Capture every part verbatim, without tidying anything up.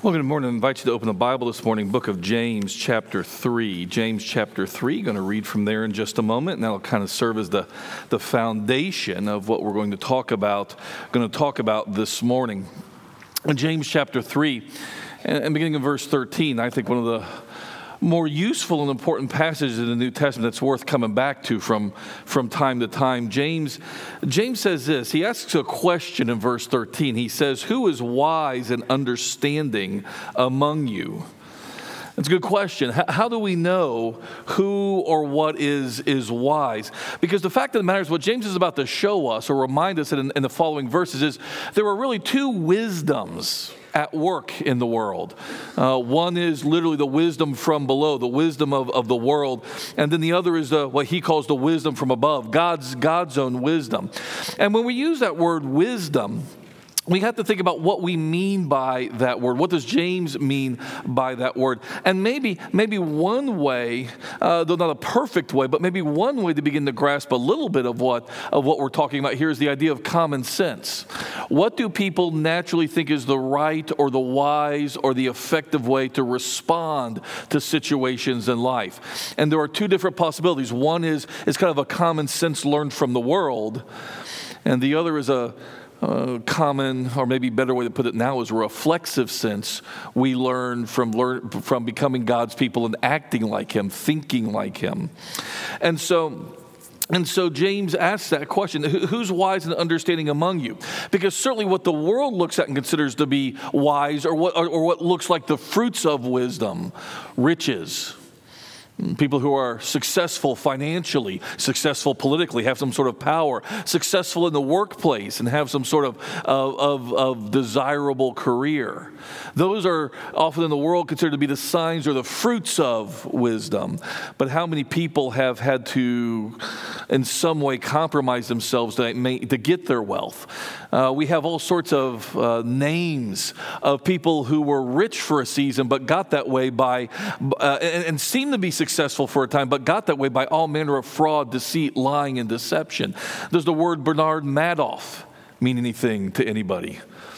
Well, good morning. I invite you to open the Bible this morning, book of James, chapter three. James, chapter three, going to read from there in just a moment, and that'll kind of serve as the, the foundation of what we're going to talk about, going to talk about this morning. In James, chapter three, and, and beginning in verse thirteen, I think one of the more useful and important passages in the New Testament that's worth coming back to from, from time to time. James, James says this. He asks a question in verse thirteen. He says, "Who is wise and understanding among you?" That's a good question. How, how do we know who or what is, is wise? Because the fact of the matter is what James is about to show us or remind us in, in the following verses is there are really two wisdoms at work in the world. Uh, one is literally the wisdom from below, the wisdom of, of the world. And then the other is the, what he calls the wisdom from above, God's, God's own wisdom. And when we use that word wisdom, we have to think about what we mean by that word. What does James mean by that word? And maybe maybe one way, uh, though not a perfect way, but maybe one way to begin to grasp a little bit of what of what we're talking about here is the idea of common sense. What do people naturally think is the right or the wise or the effective way to respond to situations in life? And there are two different possibilities. One is, is kind of a common sense learned from the world, and the other is a Uh, common, or maybe a better way to put it now, is a reflexive sense we learn from learn from becoming God's people and acting like Him, thinking like Him. And so, and so James asks that question, who's wise and understanding among you? Because certainly what the world looks at and considers to be wise, or what, or, or what looks like the fruits of wisdom, riches, people who are successful financially, successful politically, have some sort of power, successful in the workplace, and have some sort of, of, of, of desirable career. Those are often in the world considered to be the signs or the fruits of wisdom. But how many people have had to, in some way, compromise themselves to, to get their wealth? Uh, we have all sorts of uh, names of people who were rich for a season, but got that way by, uh, and, and seemed to be successful for a time, but got that way by all manner of fraud, deceit, lying, and deception. Does the word Bernard Madoff mean anything to anybody?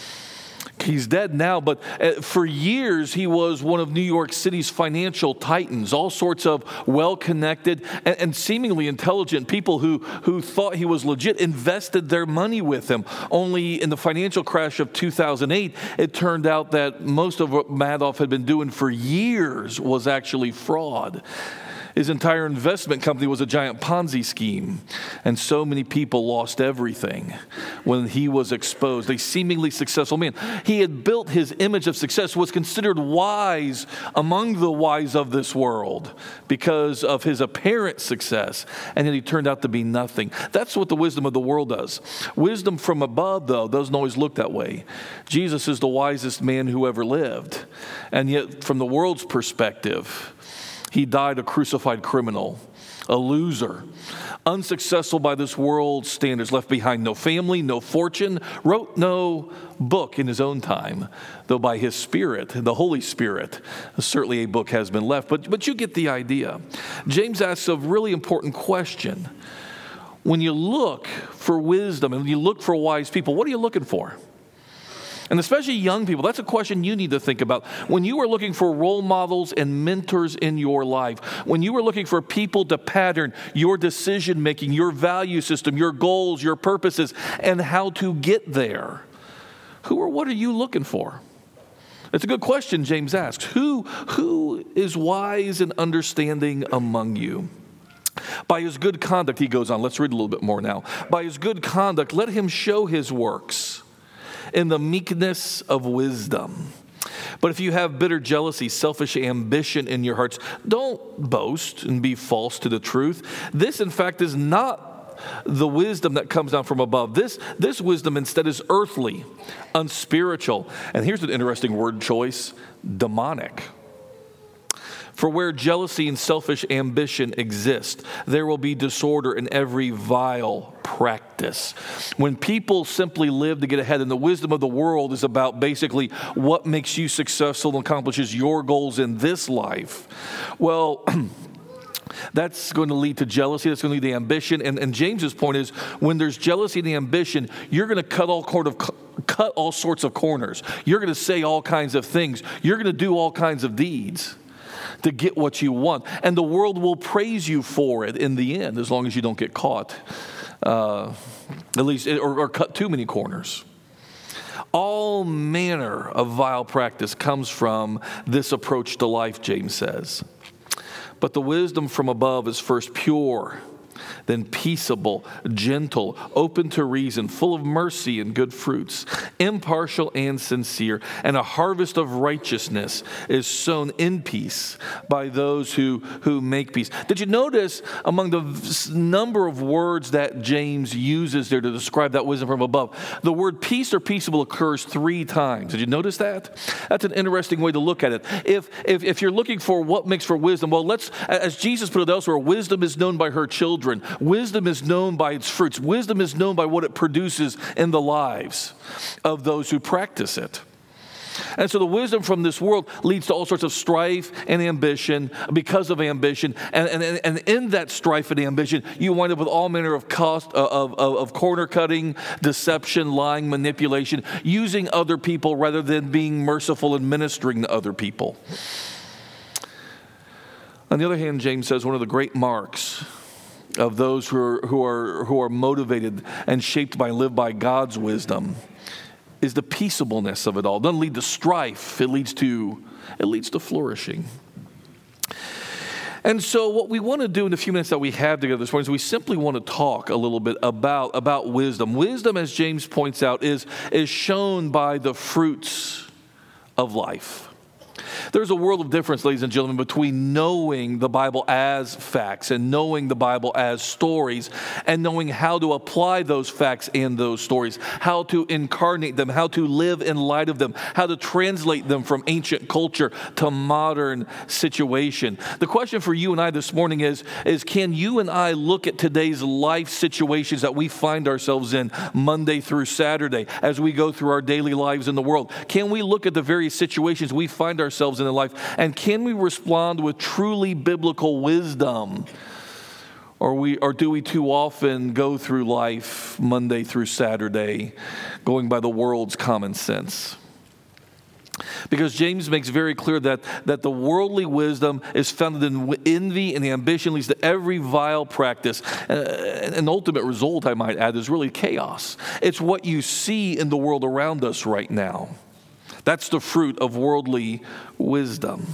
He's dead now, but for years he was one of New York City's financial titans. All sorts of well-connected and, and seemingly intelligent people who, who thought he was legit invested their money with him. Only in the financial crash of two thousand eight, it turned out that most of what Madoff had been doing for years was actually fraud. His entire investment company was a giant Ponzi scheme, and so many people lost everything when he was exposed. A seemingly successful man. He had built his image of success, was considered wise among the wise of this world because of his apparent success, and then he turned out to be nothing. That's what the wisdom of the world does. Wisdom from above, though, doesn't always look that way. Jesus is the wisest man who ever lived, and yet from the world's perspective, he died a crucified criminal, a loser, unsuccessful by this world's standards, left behind no family, no fortune, wrote no book in his own time, though by his Spirit, the Holy Spirit, certainly a book has been left. But, but you get the idea. James asks a really important question. When you look for wisdom and you look for wise people, what are you looking for? And especially young people, that's a question you need to think about. When you are looking for role models and mentors in your life, when you are looking for people to pattern your decision-making, your value system, your goals, your purposes, and how to get there, who or what are you looking for? It's a good question James asks. Who, who is wise and understanding among you? By his good conduct, he goes on. Let's read a little bit more now. By his good conduct, let him show his works in the meekness of wisdom. But if you have bitter jealousy, selfish ambition in your hearts, don't boast and be false to the truth. This, in fact, is not the wisdom that comes down from above. This, this wisdom instead is earthly, unspiritual. And here's an interesting word choice, demonic. For where jealousy and selfish ambition exist, there will be disorder in every vile practice. When people simply live to get ahead, and the wisdom of the world is about basically what makes you successful and accomplishes your goals in this life, well, that's going to lead to jealousy. That's going to lead to ambition. And, and James's point is, when there's jealousy and ambition, you're going to cut all sort of cut all sorts of corners. You're going to say all kinds of things. You're going to do all kinds of deeds to get what you want. And the world will praise you for it in the end, as long as you don't get caught, uh, at least, or, or cut too many corners. All manner of vile practice comes from this approach to life, James says. But the wisdom from above is first pure, then peaceable, gentle, open to reason, full of mercy and good fruits, impartial and sincere. And a harvest of righteousness is sown in peace by those who, who make peace. Did you notice among the number of words that James uses there to describe that wisdom from above, the word peace or peaceable occurs three times? Did you notice that? That's an interesting way to look at it. If, if, if you're looking for what makes for wisdom, well, let's, as Jesus put it elsewhere, wisdom is known by her children. Wisdom is known by its fruits. Wisdom is known by what it produces in the lives of those who practice it. And so the wisdom from this world leads to all sorts of strife and ambition because of ambition. And, and, and in that strife and ambition, you wind up with all manner of cost of, of, of corner cutting, deception, lying, manipulation, using other people rather than being merciful and ministering to other people. On the other hand, James says one of the great marks of those who are, who are who are motivated and shaped by, live by God's wisdom is the peaceableness of it all. It doesn't lead to strife. It leads to, it leads to flourishing. And so what we want to do in the few minutes that we have together this morning is we simply want to talk a little bit about, about wisdom. Wisdom, as James points out, is, is shown by the fruits of life. There's a world of difference, ladies and gentlemen, between knowing the Bible as facts and knowing the Bible as stories and knowing how to apply those facts and those stories, how to incarnate them, how to live in light of them, how to translate them from ancient culture to modern situation. The question for you and I this morning is, is can you and I look at today's life situations that we find ourselves in Monday through Saturday as we go through our daily lives in the world? Can we look at the various situations we find ourselves in life, and can we respond with truly biblical wisdom? Or we, or do we too often go through life Monday through Saturday going by the world's common sense? Because James makes very clear that, that the worldly wisdom is founded in envy and ambition, leads to every vile practice. Uh, an ultimate result, I might add, is really chaos. It's what you see in the world around us right now. That's the fruit of worldly wisdom.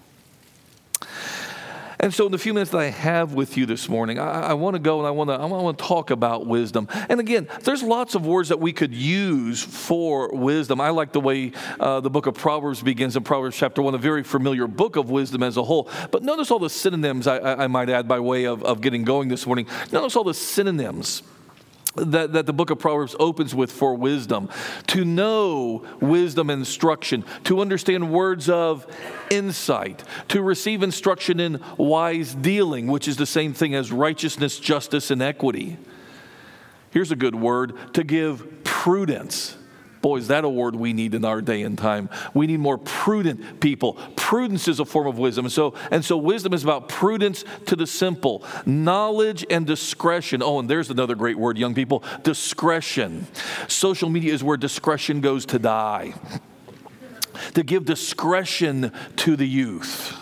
And so in the few minutes that I have with you this morning, I, I want to go and I want to I want to talk about wisdom. And again, there's lots of words that we could use for wisdom. I like the way uh, the book of Proverbs begins in Proverbs chapter one, a very familiar book of wisdom as a whole. But notice all the synonyms I, I, I might add by way of, of getting going this morning. Notice all the synonyms That, that the book of Proverbs opens with for wisdom. To know wisdom and instruction, to understand words of insight, to receive instruction in wise dealing, which is the same thing as righteousness, justice, and equity. Here's a good word, to give prudence. Boy, is that a word we need in our day and time. We need more prudent people. Prudence is a form of wisdom. And so, and so wisdom is about prudence to the simple. Knowledge and discretion. Oh, and there's another great word, young people. Discretion. Social media is where discretion goes to die. To give discretion to the youth.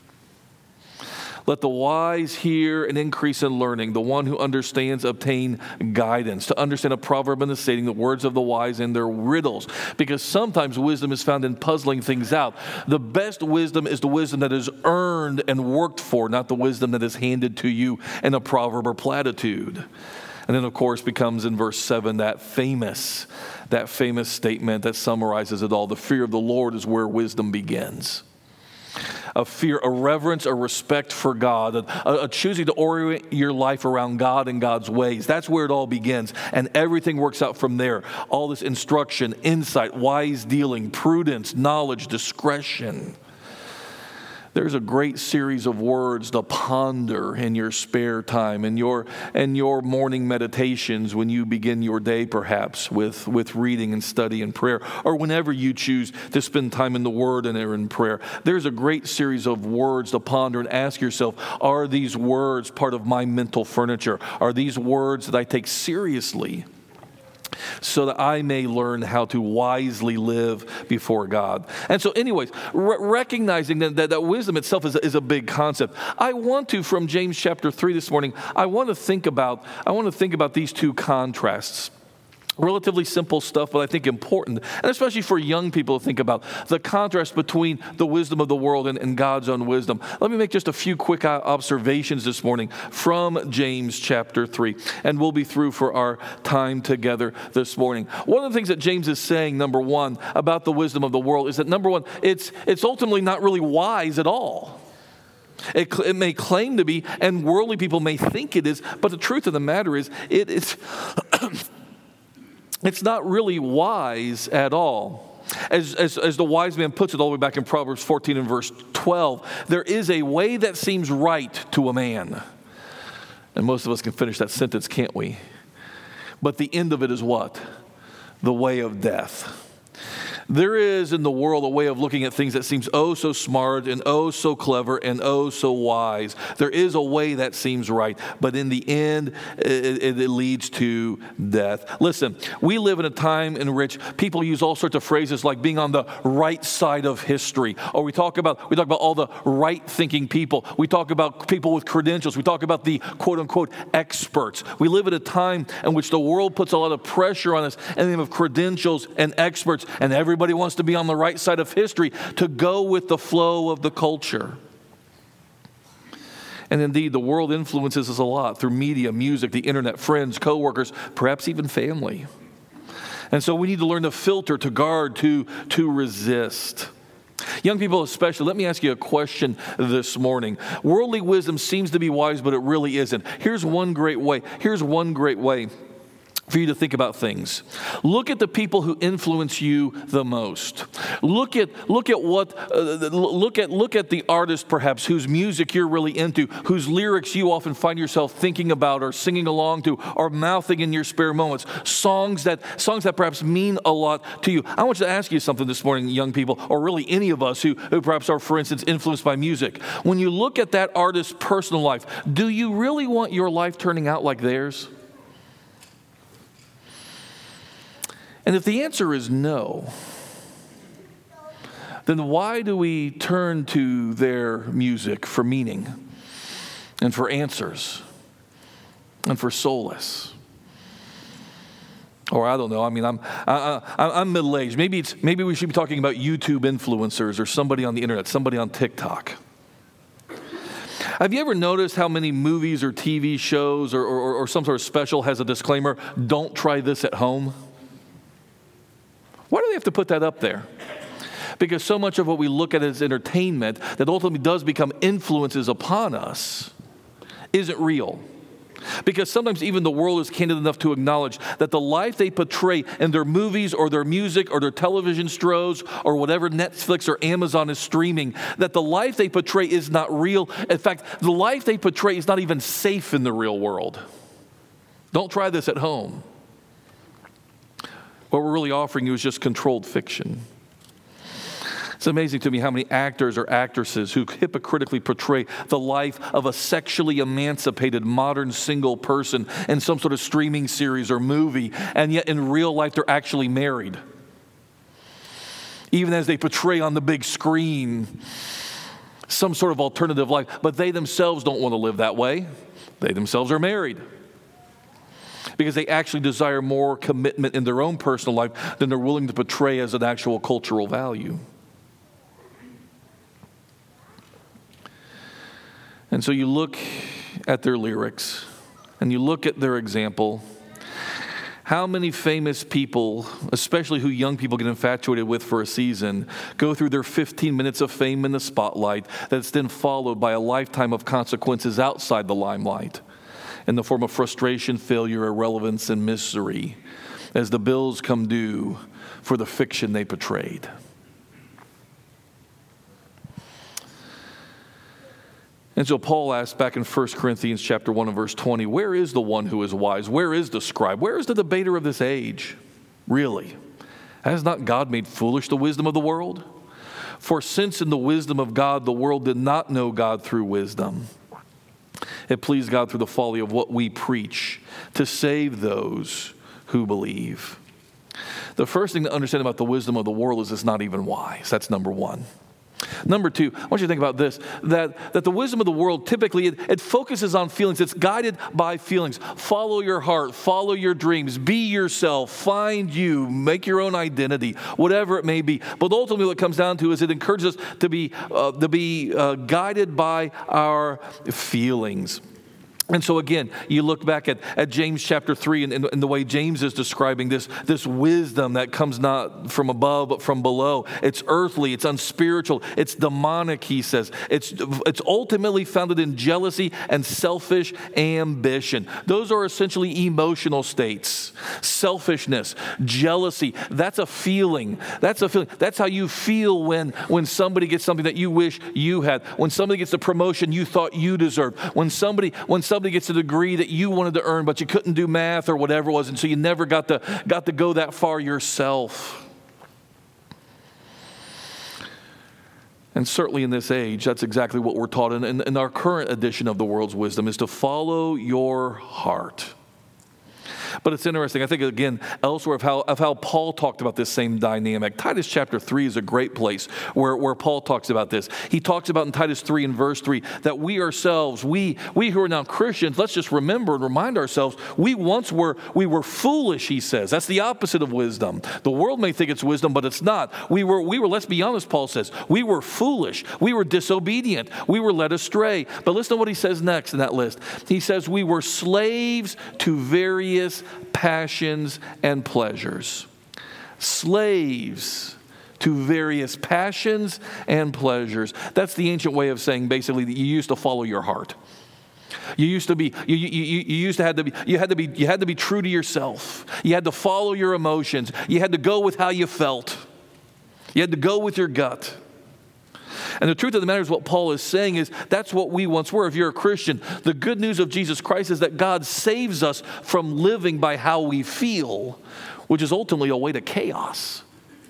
Let the wise hear and increase in learning. The one who understands obtain guidance. To understand a proverb and the saying, the words of the wise and their riddles. Because sometimes wisdom is found in puzzling things out. The best wisdom is the wisdom that is earned and worked for, not the wisdom that is handed to you in a proverb or platitude. And then, of course, becomes in verse seven that famous, that famous statement that summarizes it all. The fear of the Lord is where wisdom begins. A fear, a reverence, a respect for God, a, a choosing to orient your life around God and God's ways. That's where it all begins, and everything works out from there. All this instruction, insight, wise dealing, prudence, knowledge, discretion. There's a great series of words to ponder in your spare time, in your, in your morning meditations when you begin your day perhaps with, with reading and study and prayer, or whenever you choose to spend time in the Word and in prayer. There's a great series of words to ponder and ask yourself, are these words part of my mental furniture? Are these words that I take seriously so that I may learn how to wisely live before God. And so anyways, re- recognizing that, that, that wisdom itself is a, is a big concept. I want to, from James chapter three this morning, I want to think about, I want to think about these two contrasts. Relatively simple stuff, but I think important, and especially for young people to think about the contrast between the wisdom of the world and, and God's own wisdom. Let me make just a few quick observations this morning from James chapter three, and we'll be through for our time together this morning. One of the things that James is saying, number one, about the wisdom of the world is that, number one, it's, it's ultimately not really wise at all. It, it may claim to be, and worldly people may think it is, but the truth of the matter is, it is... It's not really wise at all. As, as, as the wise man puts it all the way back in Proverbs fourteen and verse twelve, there is a way that seems right to a man. And most of us can finish that sentence, can't we? But the end of it is what? The way of death. There is in the world a way of looking at things that seems oh so smart and oh so clever and oh so wise. There is a way that seems right, but in the end, it, it, it leads to death. Listen, we live in a time in which people use all sorts of phrases like being on the right side of history, or we talk about we talk about all the right-thinking people. We talk about people with credentials. We talk about the quote-unquote experts. We live at a time in which the world puts a lot of pressure on us in the name of credentials and experts, and every Everybody wants to be on the right side of history to go with the flow of the culture. And indeed, the world influences us a lot through media, music, the internet, friends, coworkers, perhaps even family. And so we need to learn to filter, to guard, to, to resist. Young people especially, let me ask you a question this morning. Worldly wisdom seems to be wise, but it really isn't. Here's one great way. Here's one great way for you to think about things. Look at the people who influence you the most. Look at look at what uh, look at look at the artist perhaps whose music you're really into, whose lyrics you often find yourself thinking about or singing along to or mouthing in your spare moments. Songs that songs that perhaps mean a lot to you. I want you to ask you something this morning, young people, or really any of us who, who perhaps are, for instance, influenced by music. When you look at that artist's personal life, do you really want your life turning out like theirs? And if the answer is no, then why do we turn to their music for meaning and for answers and for solace? Or I don't know. I mean, I'm I, I, I'm middle-aged. Maybe it's maybe we should be talking about YouTube influencers or somebody on the internet, somebody on TikTok. Have you ever noticed how many movies or T V shows or, or, or some sort of special has a disclaimer, don't try this at home? Why do they have to put that up there? Because so much of what we look at as entertainment that ultimately does become influences upon us isn't real. Because sometimes even the world is candid enough to acknowledge that the life they portray in their movies or their music or their television shows or whatever Netflix or Amazon is streaming, that the life they portray is not real. In fact, the life they portray is not even safe in the real world. Don't try this at home. What we're really offering you is just controlled fiction. It's amazing to me how many actors or actresses who hypocritically portray the life of a sexually emancipated modern single person in some sort of streaming series or movie, and yet in real life they're actually married. Even as they portray on the big screen some sort of alternative life, but they themselves don't want to live that way. They themselves are married. Because they actually desire more commitment in their own personal life than they're willing to portray as an actual cultural value. And so you look at their lyrics and you look at their example. How many famous people, especially who young people get infatuated with for a season, go through their fifteen minutes of fame in the spotlight that's then followed by a lifetime of consequences outside the limelight, in the form of frustration, failure, irrelevance, and misery as the bills come due for the fiction they portrayed. And so Paul asks back in First Corinthians chapter one and verse twenty, where is the one who is wise? Where is the scribe? Where is the debater of this age? Really? Has not God made foolish the wisdom of the world? For since in the wisdom of God the world did not know God through wisdom, it pleased God through the folly of what we preach to save those who believe. The first thing to understand about the wisdom of the world is it's not even wise. That's number one. Number two, I want you to think about this, that, that the wisdom of the world, typically, it, it focuses on feelings. It's guided by feelings. Follow your heart, follow your dreams, be yourself, find you, make your own identity, whatever it may be. But ultimately what it comes down to is it encourages us to be, uh, to be uh, guided by our feelings. And so again, you look back at, at James chapter three and, and, and the way James is describing this, this wisdom that comes not from above but from below. It's earthly, it's unspiritual, it's demonic, he says. It's, it's ultimately founded in jealousy and selfish ambition. Those are essentially emotional states. Selfishness, jealousy, that's a feeling. That's a feeling. That's how you feel when, when somebody gets something that you wish you had. When somebody gets the promotion you thought you deserved. When somebody, when somebody Somebody gets a degree that you wanted to earn, but you couldn't do math or whatever it was, and so you never got to, got to go that far yourself. And certainly in this age, that's exactly what we're taught in, in, in our current edition of the world's wisdom, is to follow your heart. But it's interesting, I think, again, elsewhere of how, of how Paul talked about this same dynamic. Titus chapter three is a great place where, where Paul talks about this. He talks about in Titus three and verse three that we ourselves, we, we who are now Christians, let's just remember and remind ourselves, we once were, we were foolish, he says. That's the opposite of wisdom. The world may think it's wisdom, but it's not. We were, we were, let's be honest, Paul says, we were foolish. We were disobedient. We were led astray. But listen to what he says next in that list. He says, we were slaves to various passions and pleasures. Slaves to various passions and pleasures. That's the ancient way of saying basically that you used to follow your heart. You used to be you, you, you, you used to have to be you had to be you had to be true to yourself. You had to follow your emotions. You had to go with how you felt. You had to go with your gut. And the truth of the matter is what Paul is saying is that's what we once were. If you're a Christian, the good news of Jesus Christ is that God saves us from living by how we feel, which is ultimately a way to chaos.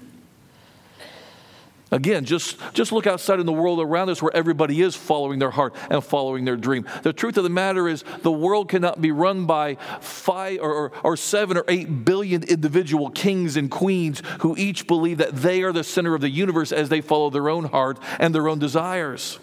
Again, just, just look outside in the world around us where everybody is following their heart and following their dream. The truth of the matter is the world cannot be run by five or, or, or seven or eight billion individual kings and queens who each believe that they are the center of the universe as they follow their own heart and their own desires.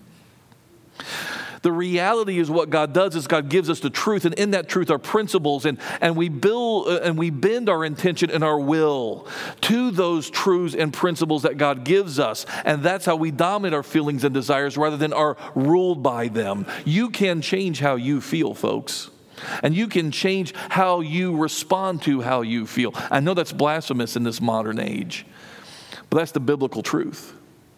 The reality is what God does is God gives us the truth, and in that truth are principles, and, and we build uh, and we bend our intention and our will to those truths and principles that God gives us, and that's how we dominate our feelings and desires rather than are ruled by them. You can change how you feel, folks. And you can change how you respond to how you feel. I know that's blasphemous in this modern age, but that's the biblical truth.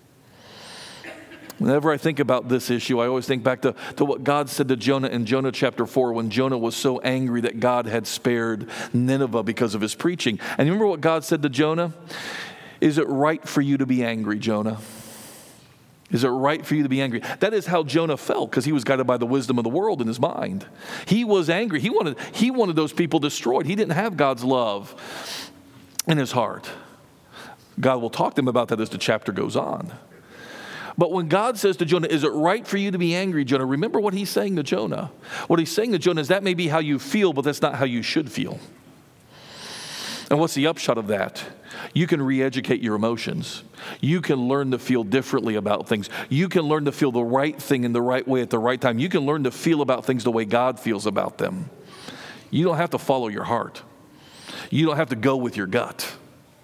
Whenever I think about this issue, I always think back to, to what God said to Jonah in Jonah chapter four when Jonah was so angry that God had spared Nineveh because of his preaching. And you remember what God said to Jonah? Is it right for you to be angry, Jonah? Is it right for you to be angry? That is how Jonah felt because he was guided by the wisdom of the world in his mind. He was angry. He wanted, he wanted those people destroyed. He didn't have God's love in his heart. God will talk to him about that as the chapter goes on. But when God says to Jonah, is it right for you to be angry, Jonah? Remember what he's saying to Jonah. What he's saying to Jonah is that may be how you feel, but that's not how you should feel. And what's the upshot of that? You can re-educate your emotions. You can learn to feel differently about things. You can learn to feel the right thing in the right way at the right time. You can learn to feel about things the way God feels about them. You don't have to follow your heart. You don't have to go with your gut.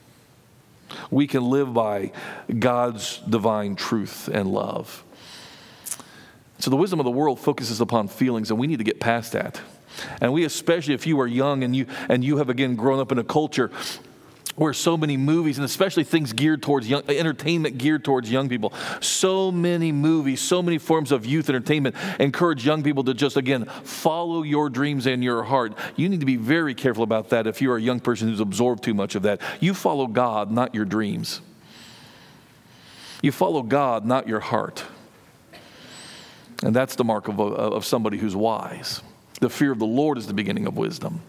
We can live by God's divine truth and love. So the wisdom of the world focuses upon feelings, and we need to get past that. And we, especially if you are young and you and you have, again, grown up in a culture where so many movies, and especially things geared towards young, entertainment geared towards young people, so many movies, so many forms of youth entertainment encourage young people to just, again, follow your dreams and your heart. You need to be very careful about that if you're a young person who's absorbed too much of that. You follow God, not your dreams. You follow God, not your heart. And that's the mark of, a, of somebody who's wise. The fear of the Lord is the beginning of wisdom.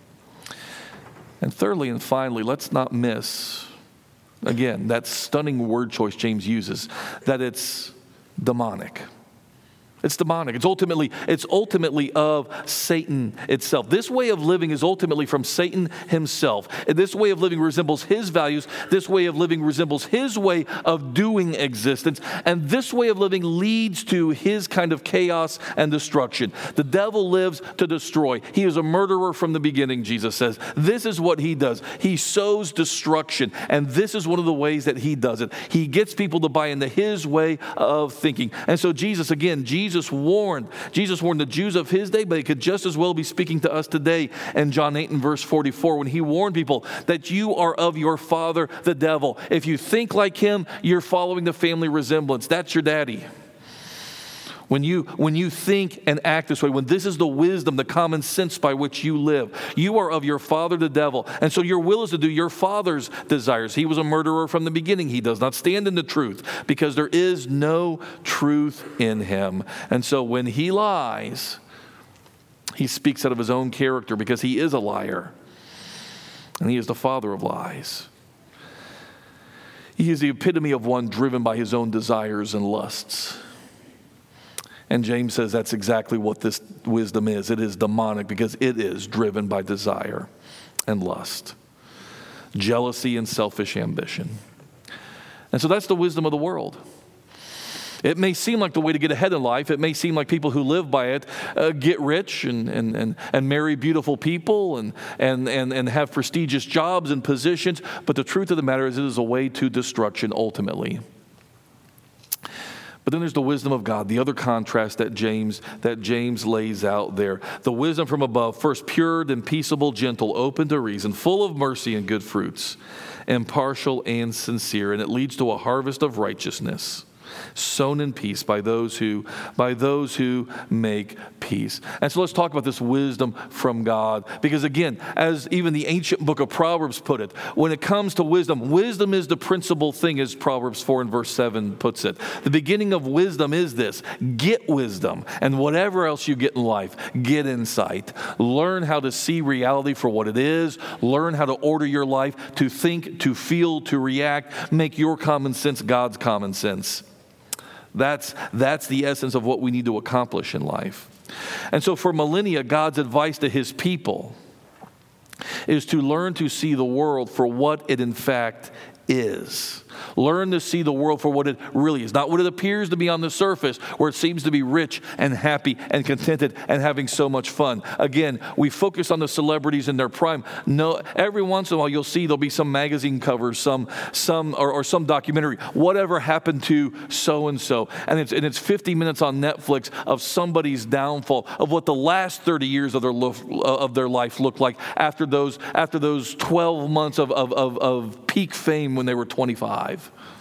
And thirdly and finally, let's not miss, again, that stunning word choice James uses, that it's demonic. It's demonic. It's ultimately, it's ultimately of Satan itself. This way of living is ultimately from Satan himself. And this way of living resembles his values. This way of living resembles his way of doing existence. And this way of living leads to his kind of chaos and destruction. The devil lives to destroy. He is a murderer from the beginning, Jesus says. This is what he does. He sows destruction. And this is one of the ways that he does it. He gets people to buy into his way of thinking. And so Jesus, again, Jesus Jesus warned. Jesus warned the Jews of his day, but he could just as well be speaking to us today in John eight and verse forty-four when he warned people that you are of your father, the devil. If you think like him, you're following the family resemblance. That's your daddy. When you, when you think and act this way, when this is the wisdom, the common sense by which you live, you are of your father, the devil. And so your will is to do your father's desires. He was a murderer from the beginning. He does not stand in the truth because there is no truth in him. And so when he lies, he speaks out of his own character because he is a liar. And he is the father of lies. He is the epitome of one driven by his own desires and lusts. And James says that's exactly what this wisdom is. It is demonic because it is driven by desire and lust, jealousy and selfish ambition. And so that's the wisdom of the world. It may seem like the way to get ahead in life. It may seem like people who live by it uh, get rich and, and, and, and marry beautiful people and, and, and, and have prestigious jobs and positions. But the truth of the matter is it is a way to destruction ultimately. But then there's the wisdom of God, the other contrast that James that James lays out there. The wisdom from above, first pure and peaceable, gentle, open to reason, full of mercy and good fruits, impartial and sincere, and it leads to a harvest of righteousness, sown in peace by those who by those who make peace. And so let's talk about this wisdom from God, because again, as even the ancient book of Proverbs put it, when it comes to wisdom, wisdom is the principal thing, as Proverbs four and verse seven puts it. The beginning of wisdom is this: get wisdom, and whatever else you get in life, get insight. Learn how to see reality for what it is. Learn how to order your life, to think, to feel, to react. Make your common sense God's common sense. That's, that's the essence of what we need to accomplish in life. And so for millennia, God's advice to his people is to learn to see the world for what it in fact is. Learn to see the world for what it really is, not what it appears to be on the surface, where it seems to be rich and happy and contented and having so much fun. Again, we focus on the celebrities in their prime. No, every once in a while you'll see there'll be some magazine covers, some some or, or some documentary. Whatever happened to so and so, and it's and it's fifty minutes on Netflix of somebody's downfall, of what the last thirty years of their lo- of their life looked like after those after those twelve months of of of, of peak fame when they were twenty-five.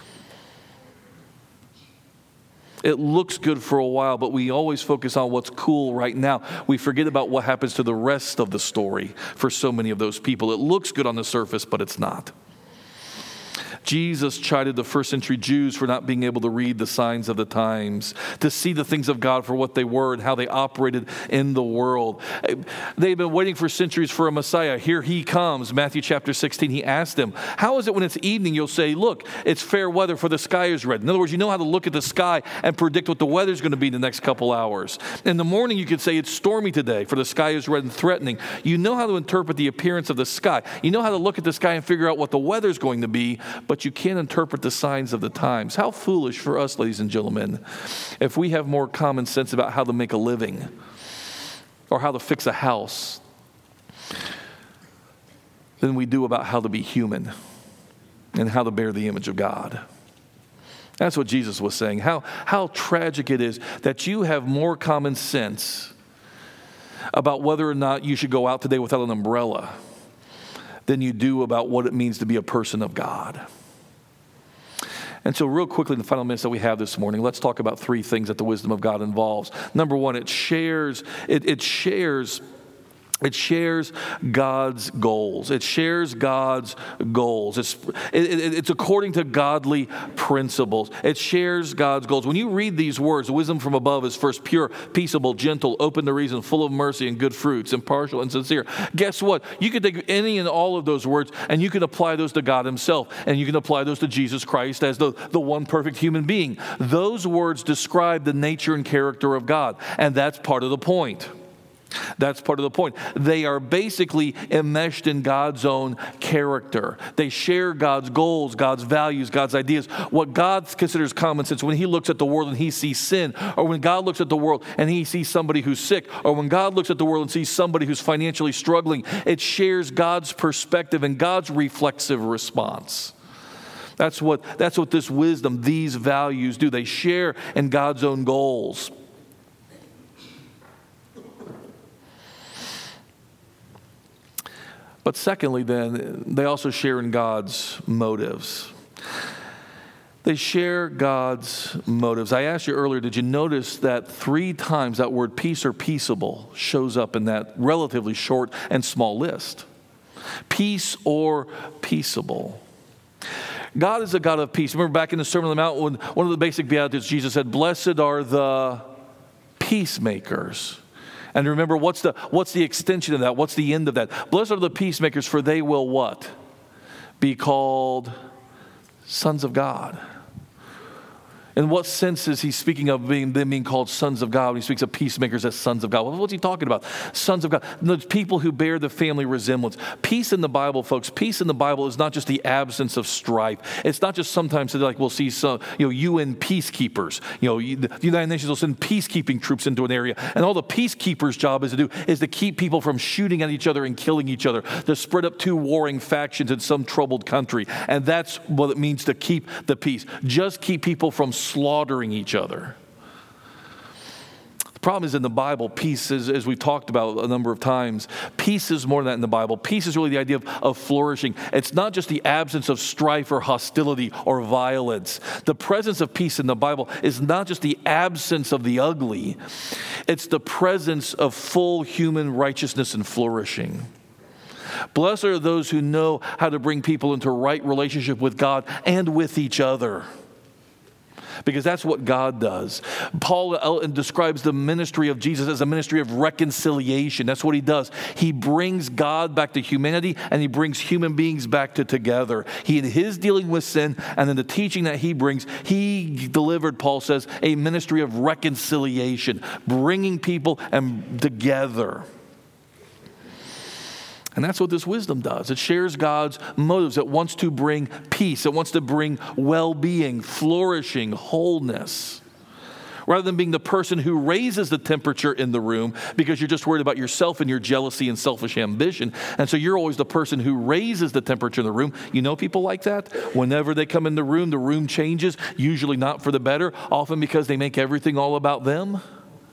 It looks good for a while, but we always focus on what's cool right now. We forget about what happens to the rest of the story for so many of those people. It looks good on the surface, but it's not. Jesus chided the first century Jews for not being able to read the signs of the times, to see the things of God for what they were and how they operated in the world. They've been waiting for centuries for a Messiah. Here he comes. Matthew chapter sixteen, he asked them, how is it when it's evening you'll say, look, it's fair weather for the sky is red? In other words, you know how to look at the sky and predict what the weather's going to be in the next couple hours. In the morning you could say it's stormy today, for the sky is red and threatening. You know how to interpret the appearance of the sky. You know how to look at the sky and figure out what the weather's going to be, but you can't interpret the signs of the times. How foolish for us, ladies and gentlemen, if we have more common sense about how to make a living or how to fix a house than we do about how to be human and how to bear the image of God. That's what Jesus was saying. How, how tragic it is that you have more common sense about whether or not you should go out today without an umbrella than you do about what it means to be a person of God. And so real quickly, in the final minutes that we have this morning, let's talk about three things that the wisdom of God involves. Number one, it shares, it, it shares It shares God's goals. It shares God's goals. It's, it, it, it's according to godly principles. It shares God's goals. When you read these words, wisdom from above is first pure, peaceable, gentle, open to reason, full of mercy and good fruits, impartial and sincere. Guess what? You can take any and all of those words and you can apply those to God himself. And you can apply those to Jesus Christ as the, the one perfect human being. Those words describe the nature and character of God. And that's part of the point. That's part of the point. They are basically enmeshed in God's own character. They share God's goals, God's values, God's ideas. What God considers common sense when he looks at the world and he sees sin, or when God looks at the world and he sees somebody who's sick, or when God looks at the world and sees somebody who's financially struggling, it shares God's perspective and God's reflexive response. That's what, that's what this wisdom, these values do. They share in God's own goals. But secondly, then, they also share in God's motives. They share God's motives. I asked you earlier, did you notice that three times that word peace or peaceable shows up in that relatively short and small list? Peace or peaceable. God is a God of peace. Remember back in the Sermon on the Mount, when one of the basic Beatitudes, Jesus said, "Blessed are the peacemakers." And remember, what's the what's the extension of that? What's the end of that? Blessed are the peacemakers, for they will what? Be called sons of God. In what sense is he speaking of being, them being called sons of God when he speaks of peacemakers as sons of God? Well, what's he talking about? Sons of God. The people who bear the family resemblance. Peace in the Bible, folks, peace in the Bible is not just the absence of strife. It's not just sometimes like we'll see some, you know, U N peacekeepers. You know, the United Nations will send peacekeeping troops into an area. And all the peacekeepers' job is to do is to keep people from shooting at each other and killing each other, to spread up two warring factions in some troubled country. And that's what it means to keep the peace. Just keep people from slaughtering each other. The problem is in the Bible, peace is, as we've talked about a number of times, peace is more than that in the Bible. Peace is really the idea of, of flourishing. It's not just the absence of strife or hostility or violence. The presence of peace in the Bible is not just the absence of the ugly. It's the presence of full human righteousness and flourishing. Blessed are those who know how to bring people into right relationship with God and with each other. Because that's what God does. Paul describes the ministry of Jesus as a ministry of reconciliation. That's what he does. He brings God back to humanity, and he brings human beings back to together. He, in his dealing with sin, and in the teaching that he brings, he delivered, Paul says, a ministry of reconciliation, bringing people and together. And that's what this wisdom does. It shares God's motives. It wants to bring peace. It wants to bring well-being, flourishing, wholeness. Rather than being the person who raises the temperature in the room because you're just worried about yourself and your jealousy and selfish ambition. And so you're always the person who raises the temperature in the room. You know people like that? Whenever they come in the room, the room changes, usually not for the better, often because they make everything all about them.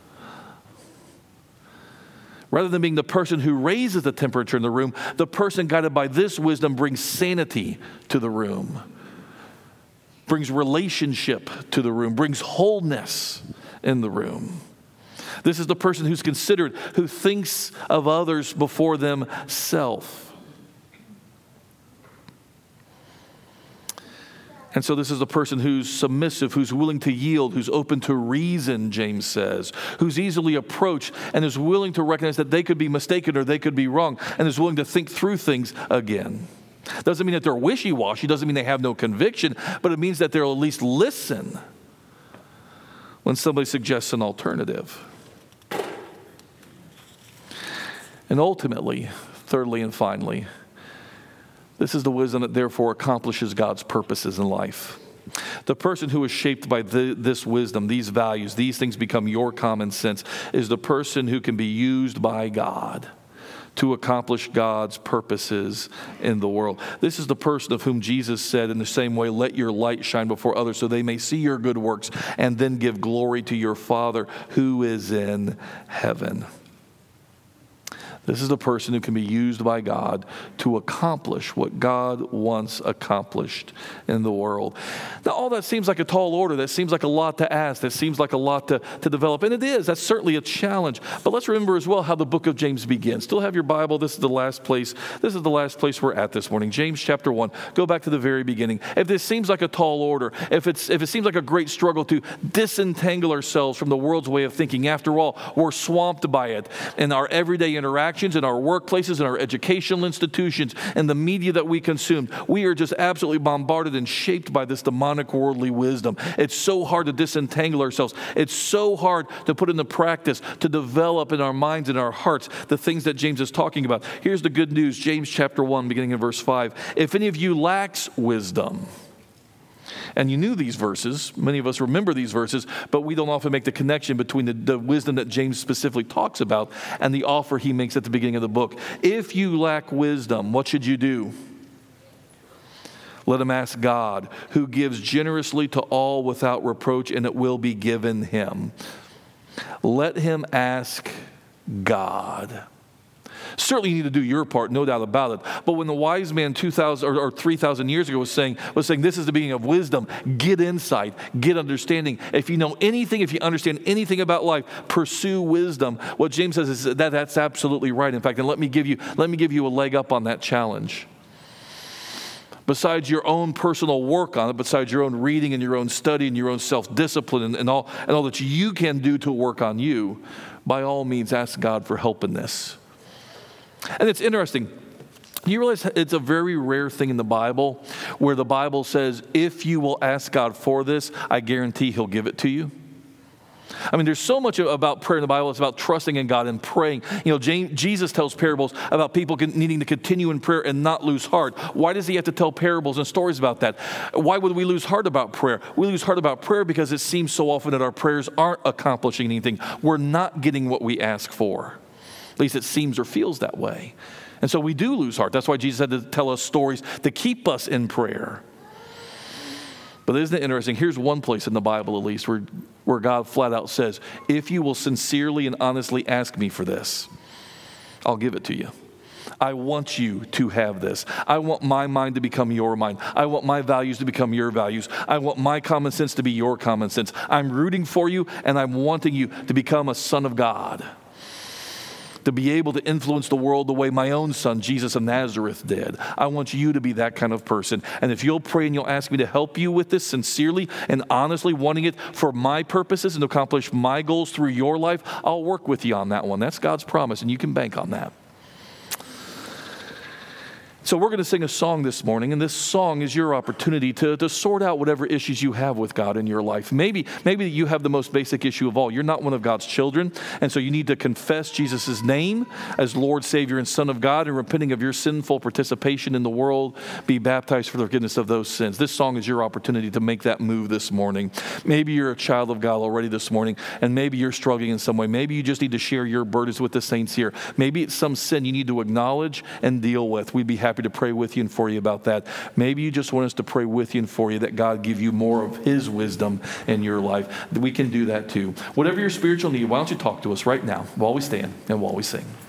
Rather than being the person who raises the temperature in the room, the person guided by this wisdom brings sanity to the room, brings relationship to the room, brings wholeness in the room. This is the person who's considered, who thinks of others before themselves. And so this is a person who's submissive, who's willing to yield, who's open to reason, James says, who's easily approached and is willing to recognize that they could be mistaken or they could be wrong, and is willing to think through things again. Doesn't mean that they're wishy-washy, doesn't mean they have no conviction, but it means that they'll at least listen when somebody suggests an alternative. And ultimately, thirdly and finally, this is the wisdom that therefore accomplishes God's purposes in life. The person who is shaped by the, this wisdom, these values, these things become your common sense, is the person who can be used by God to accomplish God's purposes in the world. This is the person of whom Jesus said in the same way, let your light shine before others so they may see your good works and then give glory to your Father who is in heaven. This is the person who can be used by God to accomplish what God wants accomplished in the world. Now, all that seems like a tall order. That seems like a lot to ask. That seems like a lot to, to develop. And it is. That's certainly a challenge. But let's remember as well how the book of James begins. Still have your Bible. This is the last place. This is the last place we're at this morning. James chapter one. Go back to the very beginning. If this seems like a tall order, if it's if it seems like a great struggle to disentangle ourselves from the world's way of thinking, after all, we're swamped by it in our everyday interactions, in our workplaces, in our educational institutions, and the media that we consume. We are just absolutely bombarded and shaped by this demonic worldly wisdom. It's so hard to disentangle ourselves. It's so hard to put into practice, to develop in our minds and our hearts the things that James is talking about. Here's the good news, James chapter one, beginning in verse five. If any of you lacks wisdom, and you knew these verses, many of us remember these verses, but we don't often make the connection between the, the wisdom that James specifically talks about and the offer he makes at the beginning of the book. If you lack wisdom, what should you do? Let him ask God, who gives generously to all without reproach, and it will be given him. Let him ask God. Certainly you need to do your part, no doubt about it. But when the wise man two thousand or, or three thousand years ago was saying, was saying, this is the beginning of wisdom, get insight, get understanding. If you know anything, if you understand anything about life, pursue wisdom. What James says is that that's absolutely right. In fact, and let me give you, let me give you a leg up on that challenge. Besides your own personal work on it, besides your own reading and your own study and your own self-discipline and, and all and all that you can do to work on you, by all means ask God for help in this. And it's interesting. You realize it's a very rare thing in the Bible where the Bible says, if you will ask God for this, I guarantee he'll give it to you. I mean, there's so much about prayer in the Bible. It's about trusting in God and praying. You know, James, Jesus tells parables about people needing to continue in prayer and not lose heart. Why does he have to tell parables and stories about that? Why would we lose heart about prayer? We lose heart about prayer because it seems so often that our prayers aren't accomplishing anything. We're not getting what we ask for. At least it seems or feels that way. And so we do lose heart. That's why Jesus had to tell us stories to keep us in prayer. But isn't it interesting? Here's one place in the Bible, at least, where, where God flat out says, if you will sincerely and honestly ask me for this, I'll give it to you. I want you to have this. I want my mind to become your mind. I want my values to become your values. I want my common sense to be your common sense. I'm rooting for you, and I'm wanting you to become a son of God, to be able to influence the world the way my own son, Jesus of Nazareth, did. I want you to be that kind of person. And if you'll pray and you'll ask me to help you with this sincerely and honestly, wanting it for my purposes and to accomplish my goals through your life, I'll work with you on that one. That's God's promise, and you can bank on that. So we're going to sing a song this morning, and this song is your opportunity to, to sort out whatever issues you have with God in your life. Maybe, maybe you have the most basic issue of all. You're not one of God's children, and so you need to confess Jesus' name as Lord, Savior, and Son of God, and repenting of your sinful participation in the world, be baptized for the forgiveness of those sins. This song is your opportunity to make that move this morning. Maybe you're a child of God already this morning, and maybe you're struggling in some way. Maybe you just need to share your burdens with the saints here. Maybe it's some sin you need to acknowledge and deal with. We'd be happy to pray with you and for you about that. Maybe you just want us to pray with you and for you that God give you more of his wisdom in your life. We can do that too. Whatever your spiritual need, why don't you talk to us right now while we stand and while we sing.